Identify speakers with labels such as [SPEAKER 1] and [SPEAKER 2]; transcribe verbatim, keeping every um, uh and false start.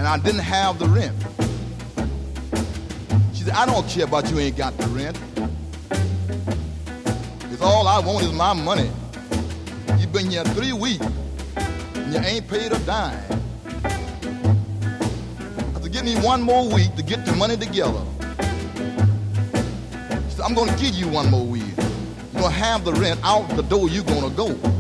[SPEAKER 1] I didn't have the rent. She said, I don't care about you ain't got the rent. It's all I want is my money. You've been here three weeks and you ain't paid a dime. I said, give me one more week to get the money together. She said, I'm gonna give you one more week. You're gonna have the rent out the door you're gonna go.